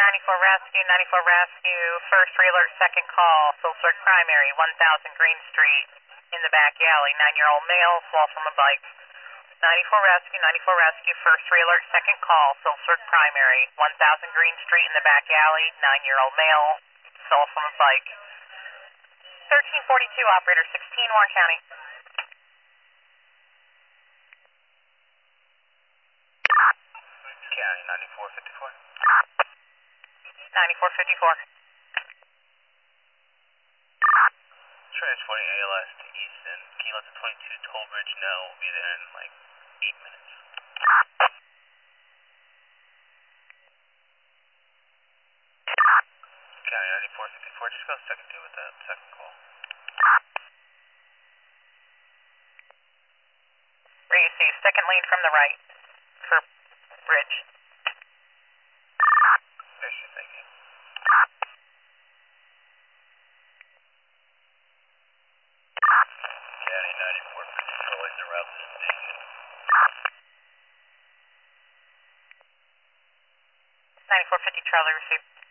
94 Rescue, first re-alert, second call, Phillipsburg Primary, 1000 Green Street, in the back alley, 9-year-old male, fall from a bike. 94 Rescue, first re-alert, second call, Phillipsburg Primary, 1000 Green Street, in the back alley, 9-year-old male, fell from a bike. 1342, operator 16, Warren County. County, 9454. 9454. Transporting ALS to Easton. Can you let the 22 toll bridge know? We'll be there in like 8 minutes. County, 9454. Just go second two with that second call. Receive, second lead from the right for bridge. There's your thank you. County, 9454. Controlling the route to the station. 9450, Charlie, received.